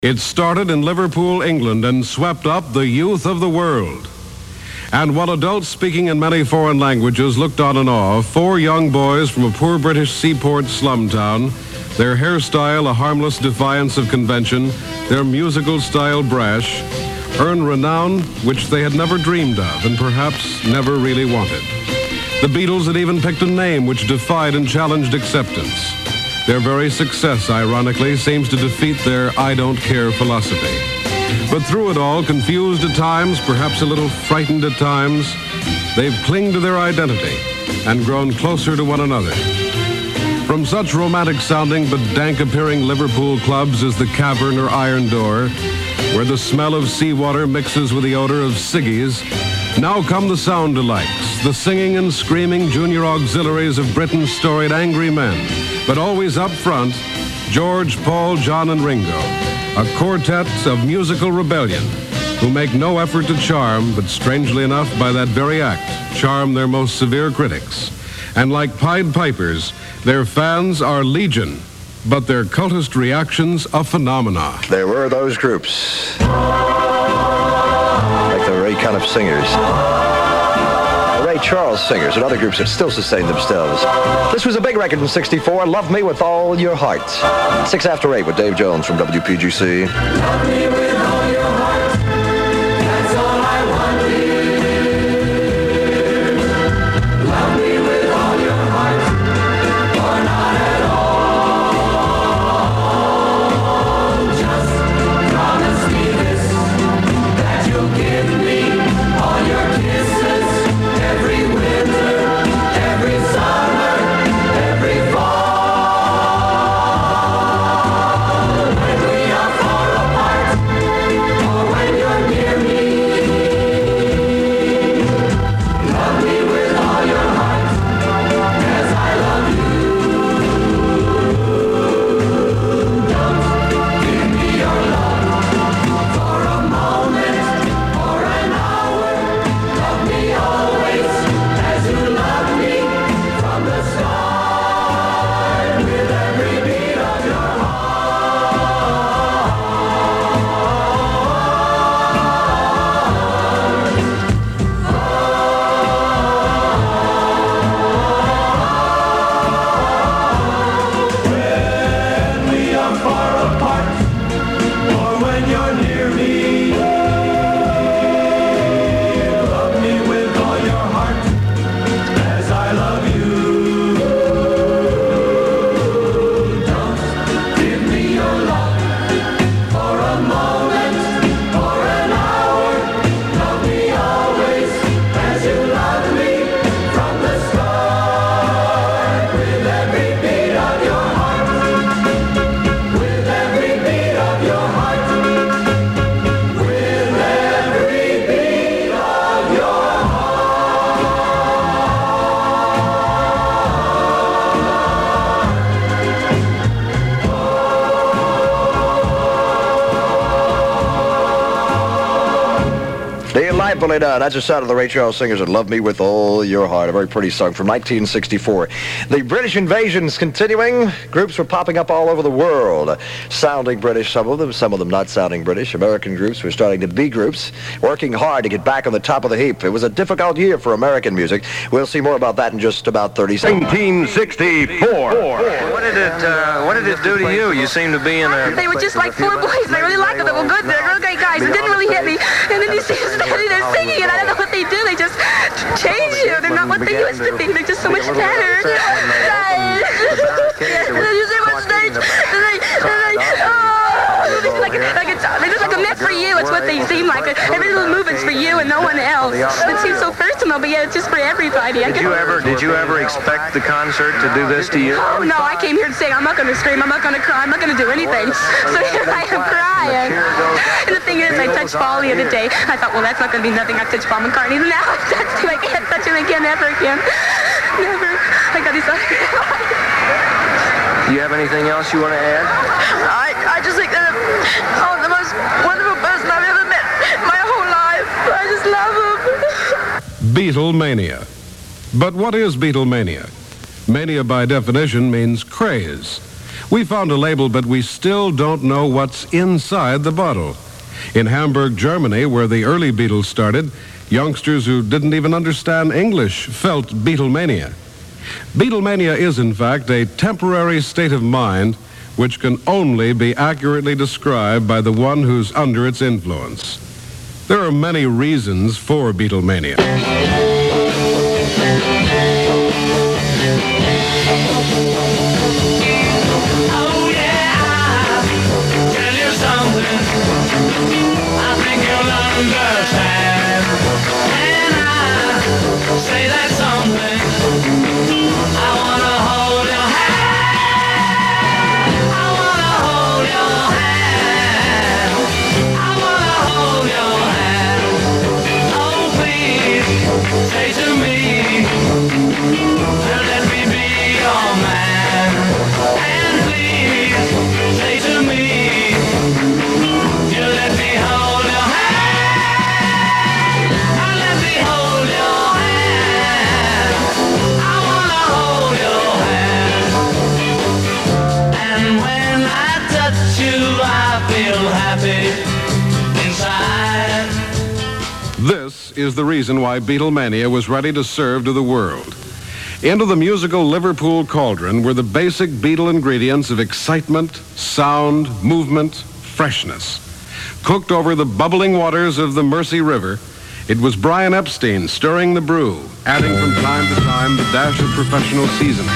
It started in Liverpool, England, and swept up the youth of the world. And while adults speaking in many foreign languages looked on in awe, 4 young boys from a poor British seaport slum town, their hairstyle a harmless defiance of convention, their musical style brash, earned renown which they had never dreamed of and perhaps never really wanted. The Beatles had even picked a name which defied and challenged acceptance. Their very success, ironically, seems to defeat their I don't care philosophy. But through it all, confused at times, perhaps a little frightened at times, they've clung to their identity and grown closer to one another. From such romantic-sounding but dank-appearing Liverpool clubs as the Cavern or Iron Door, where the smell of seawater mixes with the odor of ciggies, now come the sound delights, the singing and screaming junior auxiliaries of Britain's storied angry men, but always up front, George, Paul, John, and Ringo, a quartet of musical rebellion who make no effort to charm, but strangely enough, by that very act, charm their most severe critics. And like Pied Pipers, their fans are legion, but their cultist reactions a phenomena. There were those groups, like the Ray Conniff Singers, the Ray Charles Singers, and other groups that still sustain themselves. This was a big record in '64, Love Me With All Your Heart. 6 after 8 with Dave Jones from WPGC. Love me with all your heart, that's all I want, dear. Love me with all your heart, or not at all. Just promise me this, that you'll give me all your kisses, every winter, every summer, every fall. When we are far apart, or when you're near me, love me with all your heart, as I love you. Don't give me your love for a moment or an hour. Love me always as you love me from the start, with every beat of your When we are far apart, or when you're near me, love me with all your heart, as I love you. Don't give me your love for a moment or an hour. Love me always as you love me from the start, with every beat of your heart, with every beat of your heart, with every beat of your Delightfully done. That's the sound of the Ray Charles Singers and Love Me With All Your Heart, a very pretty song from 1964. The British invasion's continuing. Groups were popping up all over the world, sounding British, some of them not sounding British. American groups were starting to be groups, working hard to get back on the top of the heap. It was a difficult year for American music. We'll see more about that in just about 30 seconds. 1964. What did it do to you? You seem to be in a... They were just like 4 boys. I really liked them. They were good. They're real great guys. It didn't really hit me. And then you see them standing there singing, and I don't know what they do. They just change you. They're not what they used to be. They're just so much better. And then you see what stage, they're just like a myth for you. It's what they seem like. Every little movement's for you and no one else. It seems so personal, but yeah, it's just for everybody. Did you ever expect the concert to do this to you? Oh no, I came here to sing. I'm not going to scream. I'm not going to cry. I'm not going to do anything. So here I am crying. And the thing is, I touched Paul the other day. I thought, well, that's not going to be nothing. I touched Paul McCartney. Now I touched him. I can't touch him again, ever again. Never. I got his... Do you have anything else you want to add? I just think that the most wonderful person I've ever met my whole life. I just love him. Beatlemania. But what is Beatlemania? Mania by definition means craze. We found a label, but we still don't know what's inside the bottle. In Hamburg, Germany, where the early Beatles started, youngsters who didn't even understand English felt Beatlemania. Beatlemania is, in fact, a temporary state of mind which can only be accurately described by the one who's under its influence. There are many reasons for Beatlemania. Oh yeah, I'll tell you something I think you'll understand. And I say that something I wanna hold your hand. I wanna hold your hand. I wanna hold your hand. Oh please, say to me, let me be your man. And please, say to me, you let me hold your hand. Let me hold your hand. I wanna hold your hand. And when I touch you, I feel happy inside. This is the reason why Beatlemania was ready to serve to the world. Into the musical Liverpool cauldron were the basic Beatle ingredients of excitement, sound, movement, freshness. Cooked over the bubbling waters of the Mersey River, it was Brian Epstein stirring the brew, adding from time to time the dash of professional seasoning.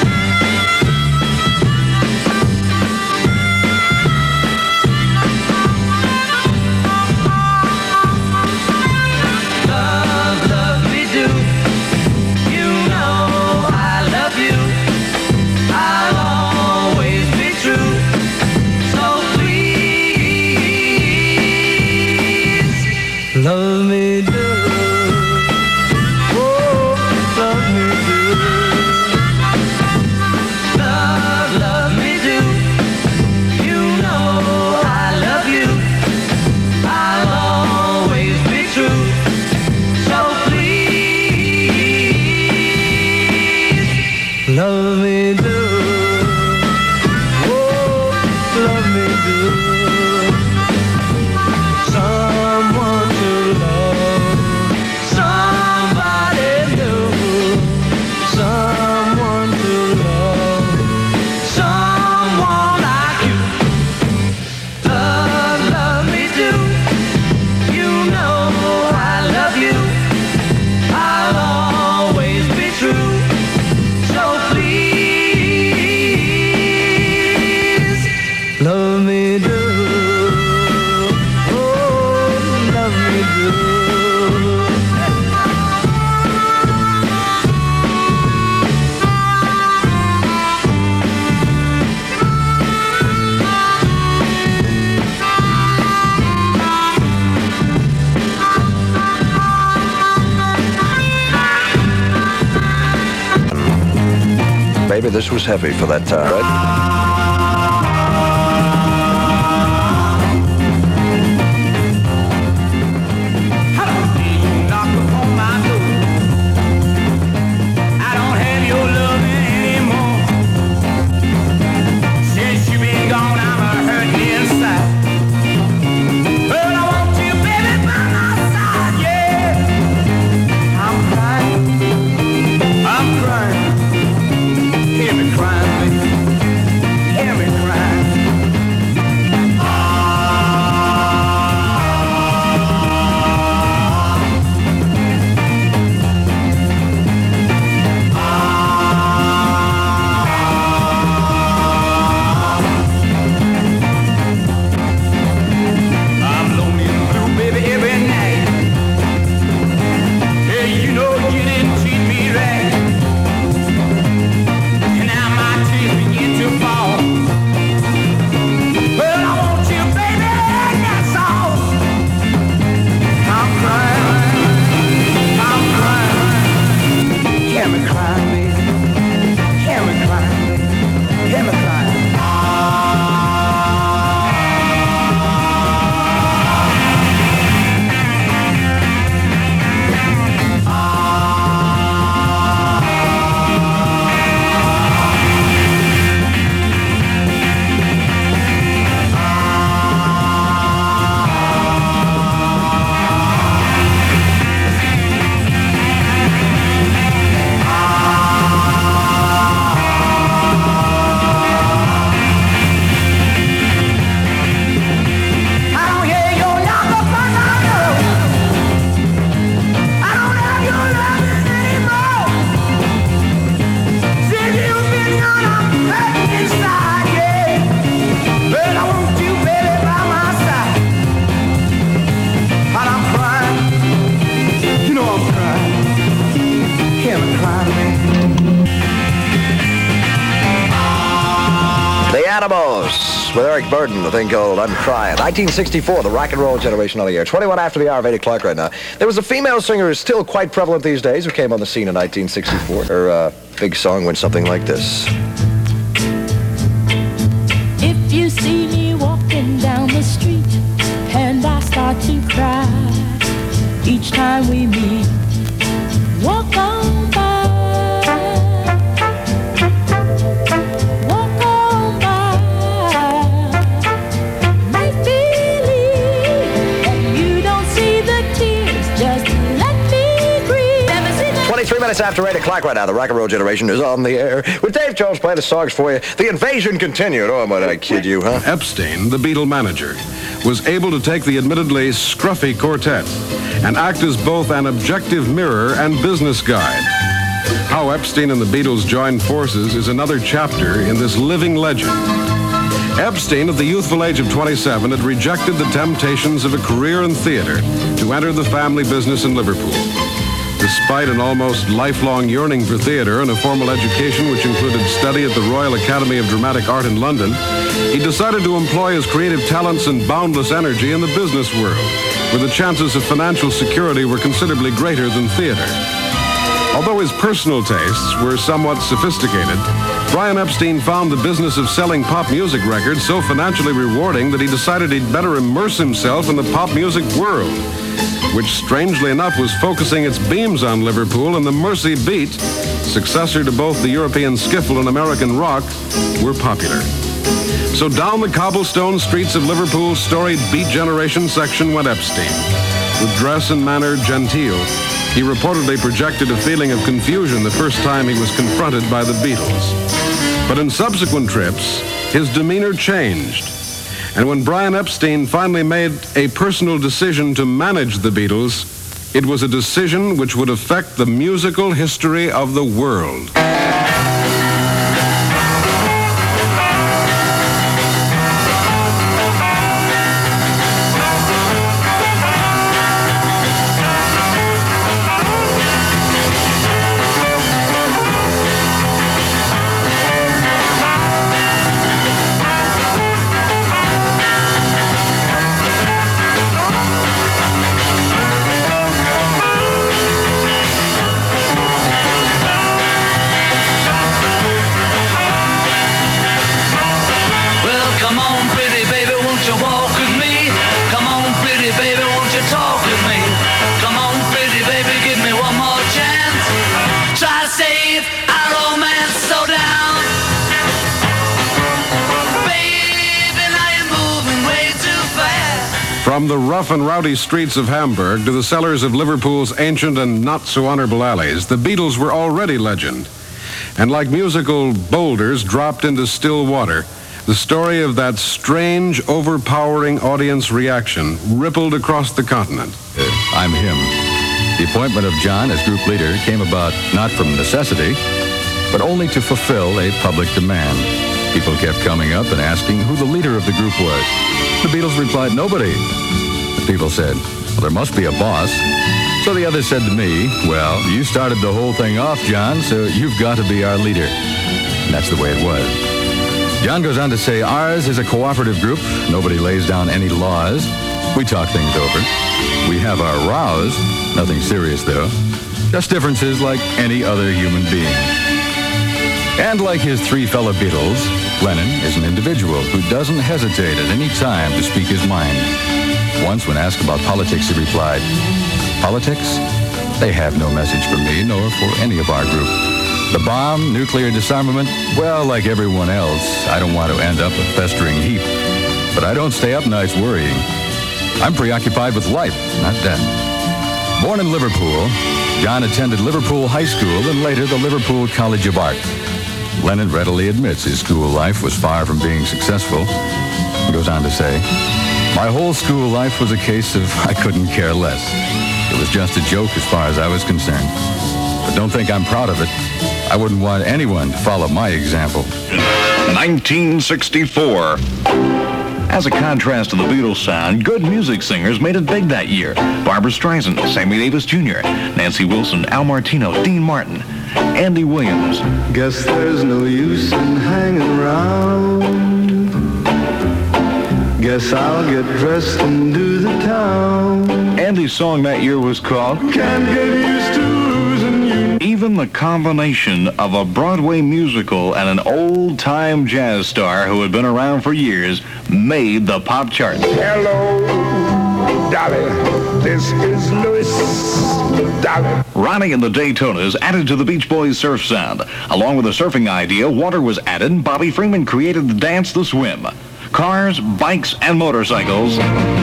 Love, love me do. You know I love you. I'll always be true. So please, love me do. Oh, love me do. Love, love me do. You know I love you. I'll always be true. So please, love me do. Oh, love me do. Someone to love, somebody new. Someone to love, someone like you. Love, love me do. You know I love you. I'll always be true. So please, love me do. Oh, love me do. Maybe this was heavy for that time, right? Knock upon my door. I don't have your loving anymore. Since you been gone, I'm hurting inside. But I want you, baby, by my side, yeah. I'm crying. Hear me crying, baby. with Eric Burden, a thing called I'm Crying. 1964, the rock and roll generation on the air. 21 after the hour of 8 o'clock right now. There was a female singer who's still quite prevalent these days who came on the scene in 1964. Her big song went something like this. If you see me walking down the street and I start to cry each time we meet, walk on by. Walk on by. Make believe that you don't see the tears. Just let me breathe. 23 minutes after 8 o'clock right now. The rock and roll generation is on the air. With Dave Jones playing the songs for you. The invasion continued. Oh, might I kid you, huh? Epstein, the Beatle manager, was able to take the admittedly scruffy quartet and act as both an objective mirror and business guide. How Epstein and the Beatles joined forces is another chapter in this living legend. Epstein, at the youthful age of 27, had rejected the temptations of a career in theater to enter the family business in Liverpool. Despite an almost lifelong yearning for theater and a formal education which included study at the Royal Academy of Dramatic Art in London, he decided to employ his creative talents and boundless energy in the business world, where the chances of financial security were considerably greater than theater. Although his personal tastes were somewhat sophisticated, Brian Epstein found the business of selling pop music records so financially rewarding that he decided he'd better immerse himself in the pop music world, which strangely enough was focusing its beams on Liverpool, and the Mersey Beat, successor to both the European skiffle and American rock, were popular. So down the cobblestone streets of Liverpool's storied Beat Generation section went Epstein. With dress and manner genteel, he reportedly projected a feeling of confusion the first time he was confronted by the Beatles. But in subsequent trips, his demeanor changed. And when Brian Epstein finally made a personal decision to manage the Beatles, it was a decision which would affect the musical history of the world. From the rough and rowdy streets of Hamburg to the cellars of Liverpool's ancient and not-so-honorable alleys, the Beatles were already legend. And like musical boulders dropped into still water, the story of that strange, overpowering audience reaction rippled across the continent. I'm him. The appointment of John as group leader came about not from necessity, but only to fulfill a public demand. People kept coming up and asking who the leader of the group was. The Beatles replied, nobody. The people said, well, there must be a boss. So the others said to me, well, you started the whole thing off, John, so you've got to be our leader. And that's the way it was. John goes on to say, ours is a cooperative group. Nobody lays down any laws. We talk things over. We have our rows. Nothing serious, though. Just differences like any other human being. And like his three fellow Beatles, Lennon is an individual who doesn't hesitate at any time to speak his mind. Once, when asked about politics, he replied, politics? They have no message for me, nor for any of our group. The bomb, nuclear disarmament, well, like everyone else, I don't want to end up a festering heap. But I don't stay up nights worrying. I'm preoccupied with life, not death. Born in Liverpool, John attended Liverpool High School and later the Liverpool College of Art. Lennon readily admits his school life was far from being successful. He goes on to say, my whole school life was a case of I couldn't care less. It was just a joke as far as I was concerned. But don't think I'm proud of it. I wouldn't want anyone to follow my example. 1964. As a contrast to the Beatles sound, good music singers made it big that year. Barbra Streisand, Sammy Davis Jr., Nancy Wilson, Al Martino, Dean Martin, Andy Williams. Guess there's no use in hanging around. Guess I'll get dressed and do the town. Andy's song that year was called Can't Get Used to Losing You. Even the combination of a Broadway musical and an old-time jazz star who had been around for years made the pop chart. Hello, Dolly. This is Louis. Dolly. Ronnie and the Daytonas added to the Beach Boys surf sound. Along with the surfing idea, water was added, and Bobby Freeman created the dance, the swim. Cars, bikes, and motorcycles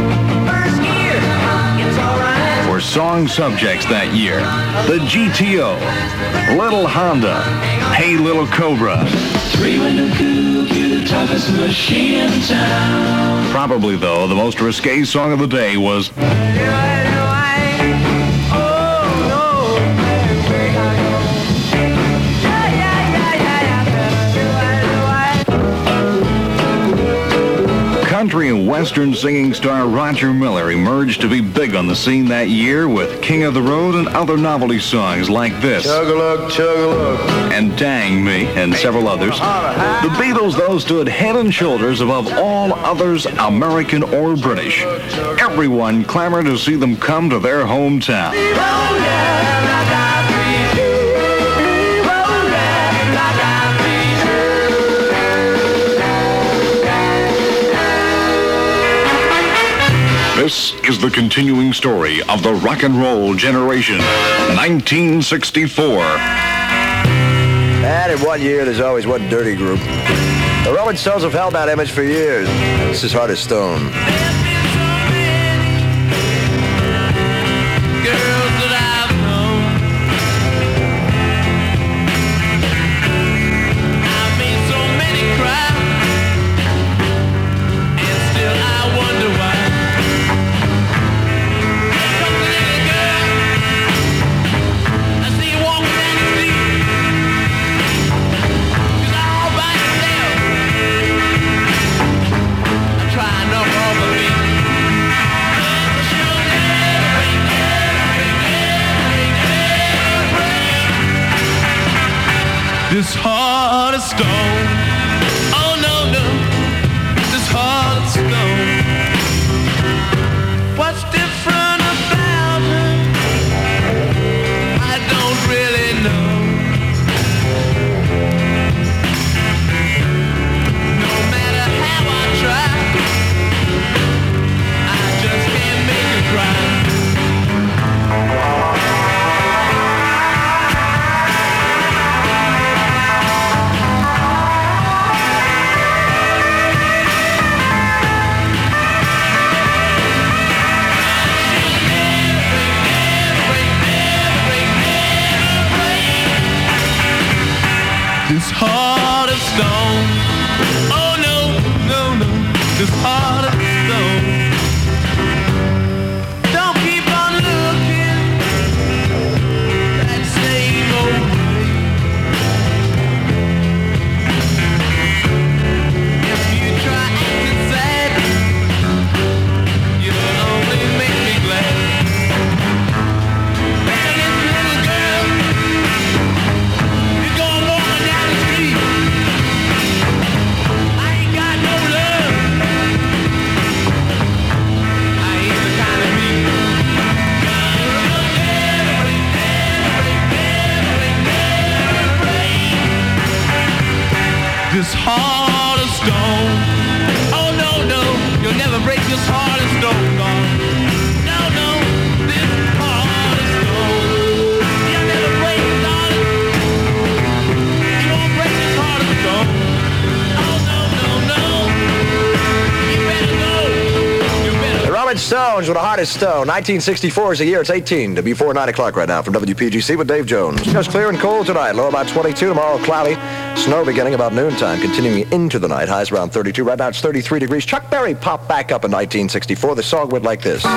were song subjects that year. The GTO, Little Honda, Hey Little Cobra. Probably, though, the most risque song of the day was country and western singing star Roger Miller emerged to be big on the scene that year with King of the Road and other novelty songs like this. Chug-a-lug, chug-a-lug. And Dang Me, and several others. The Beatles, though, stood head and shoulders above all others, American or British. Everyone clamored to see them come to their hometown. This is the continuing story of the rock and roll generation, 1964. And in one year, there's always one dirty group. The Rolling Stones have held that image for years. This is Heart of Stone. This heart of stone. Oh no, no. This heart of stone. What's different about her? I don't really know. No matter how I try, I just can't make her cry. This heart of stone. Oh no, no, no. This heart of stone. Don't keep on looking that same old way. If you try acting sad, you'll only make me glad. Hey, this little girl, you're gonna walk down the street. I ain't got no love. I ain't the kind of me. This heart of stone. Oh no, no, you'll never break this heart of stone. No, no, this heart of stone. You'll never break it, darling. You won't break this heart of stone. Oh no, no, no. You better go. You better The Rolling Stones with a Heart of Stone. 1964 is the year. It's 18 to before 9 o'clock right now from WPGC with Dave Jones. It's clear and cold tonight. Low about 22. Tomorrow cloudy. Snow beginning about noontime, continuing into the night. Highs around 32. Right now it's 33 degrees. Chuck Berry popped back up in 1964. The song went like this.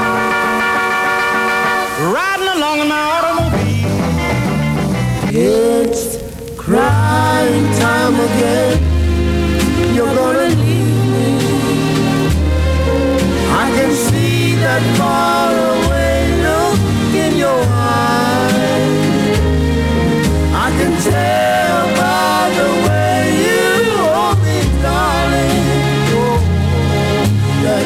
Riding along in my automobile. It's crying time again. You're gonna leave me. I can see that far away look in your eyes. I can tell by the way you hold me, darling, oh, that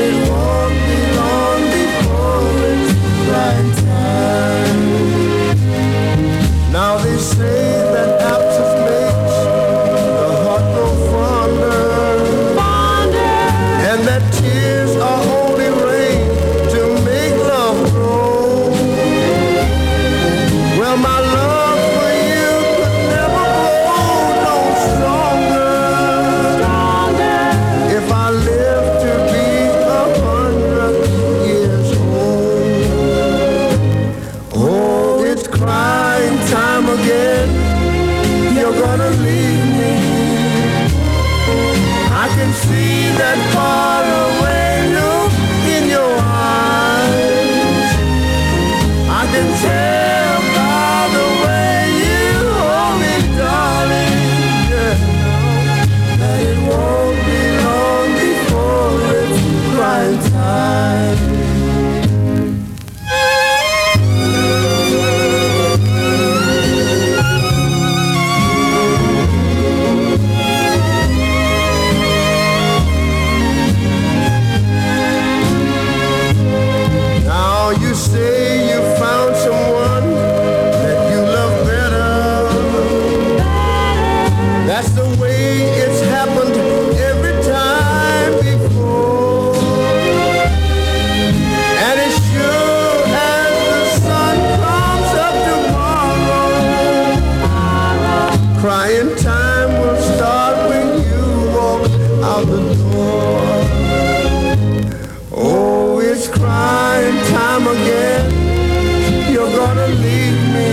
gonna leave me.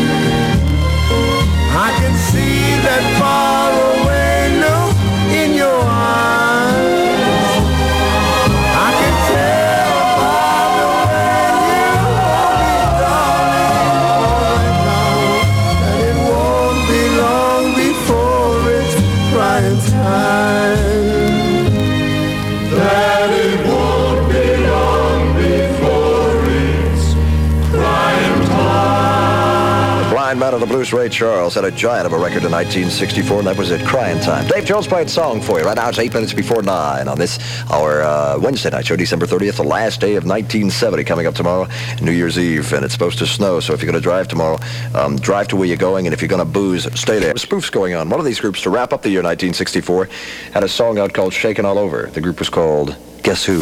I can see that far away look in your eyes. I can tell by the way you hold me, darling, that it won't be long before it's crying time. That it won't be long before it's crying time. Blind Man of the Blues, Ray Charles, had a giant of a record in 1964, and that was it, Crying Time. Dave Jones playing song for you. Right now it's 8 minutes before 9 on this, our Wednesday night show, December 30th, the last day of 1970, coming up tomorrow, New Year's Eve, and it's supposed to snow, so if you're going to drive tomorrow, drive to where you're going, and if you're going to booze, stay there. Spoofs going on. One of these groups, to wrap up the year 1964, had a song out called Shakin' All Over. The group was called Guess Who?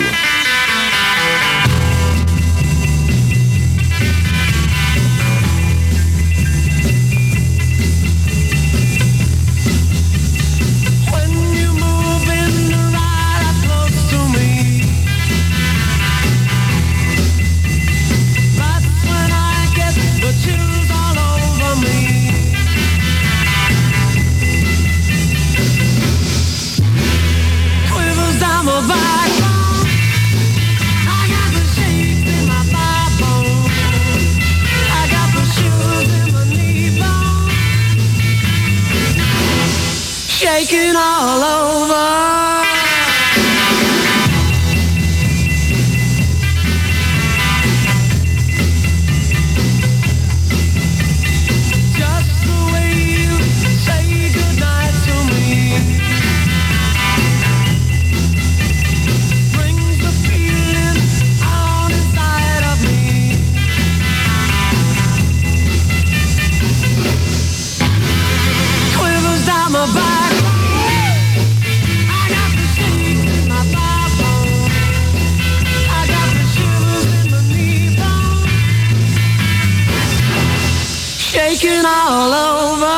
When you move in right up close to me, that's when I get the chills all over me. Quivers down my backbone, I got the shakes in my thigh bone, I got the shivers in my knee bone, shaking all over. Just the way you say goodnight to me brings the feeling on inside of me. Quivers down my back, I got the shakes in my thigh bone, I got the shivers in my knee bone, shaking all over.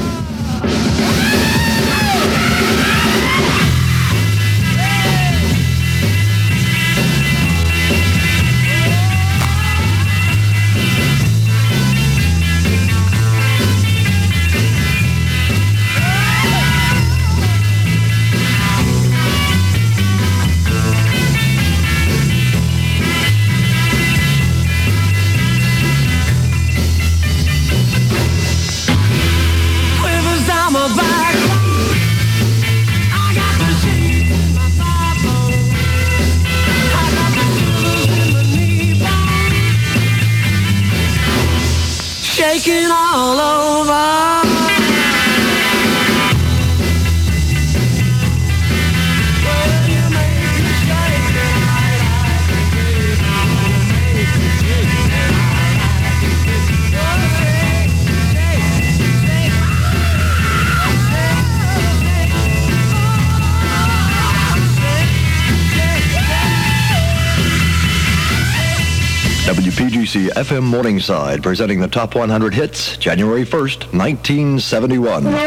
Quivers down my back, I got the shakes in my thigh bone, I got the shivers in my knee bone, shaking all over. Well, you make me shake and I like it, baby. You make me shake and I like it, baby. Oh, shake, shake, shake, WPGC FM Morningside, presenting the top 100 hits, January 1st, 1971.